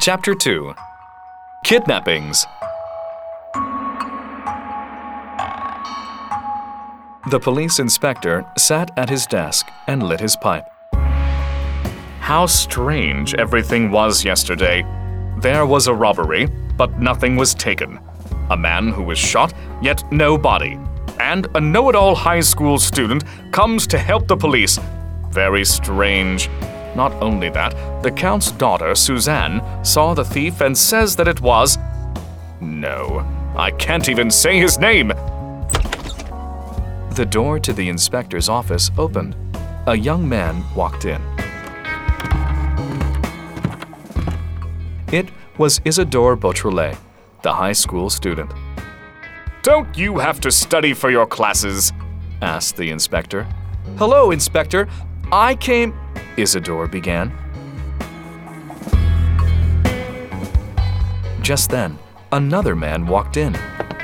Chapter 2. Kidnappings. The police inspector sat at his desk and lit his pipe. How strange everything was yesterday. There was a robbery, but nothing was taken. A man who was shot, yet no body. And a know-it-all high school student comes to help the police. Very strange. Not only that, the Count's daughter, Suzanne, saw the thief and says that it was… No, I can't even say his name. The door to the inspector's office opened. A young man walked in. It was Isidore Beautrelet, the high school student. Don't you have to study for your classes? Asked the inspector. Hello, Inspector. I came… Isidore began. Just then, another man walked in.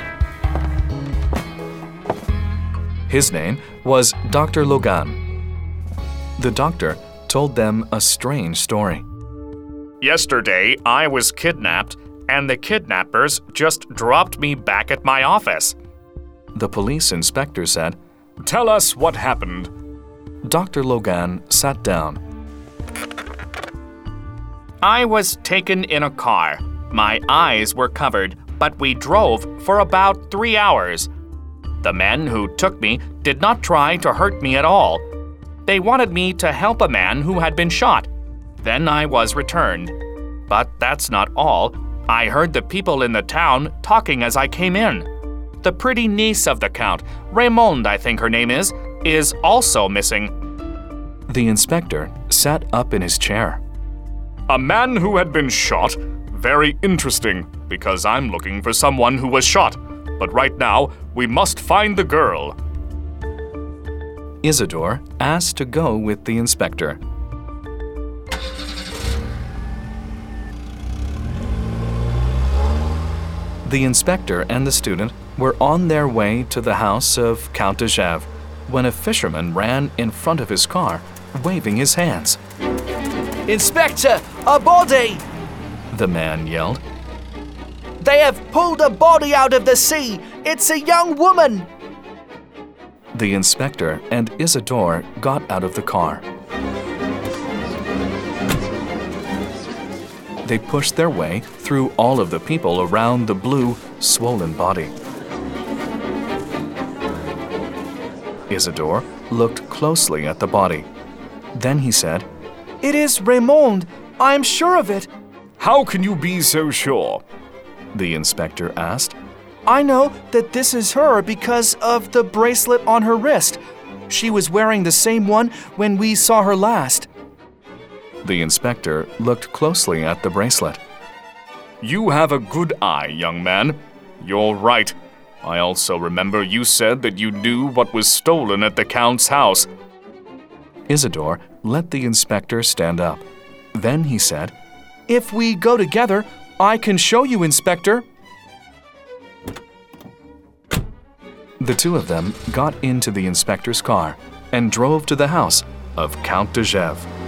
His name was Dr. Logan. The doctor told them a strange story. Yesterday, I was kidnapped, and the kidnappers just dropped me back at my office. The police inspector said, Tell us what happened. Dr. Logan sat down. I was taken in a car. My eyes were covered, but we drove for about 3 hours. The men who took me did not try to hurt me at all. They wanted me to help a man who had been shot. Then I was returned. But that's not all. I heard the people in the town talking as I came in. The pretty niece of the Count, Raymonde I think her name is also missing. The inspector sat up in his chair. A man who had been shot? Very interesting, because I'm looking for someone who was shot. But right now, we must find the girl. Isidore asked to go with the inspector. The inspector and the student were on their way to the house of Count de Gesvres when a fisherman ran in front of his car, waving his hands. Inspector, a body! The man yelled. They have pulled a body out of the sea! It's a young woman! The inspector and Isidore got out of the car. They pushed their way through all of the people around the blue, swollen body. Isidore looked closely at the body. Then he said, It is Raymonde. I'm sure of it. How can you be so sure? The inspector asked. I know that this is her because of the bracelet on her wrist. She was wearing the same one when we saw her last. The inspector looked closely at the bracelet. You have a good eye, young man. You're right. I also remember you said that you knew what was stolen at the Count's house. Isidore let the inspector stand up. Then he said, If we go together, I can show you, Inspector. The two of them got into the inspector's car and drove to the house of Count de Gesvres.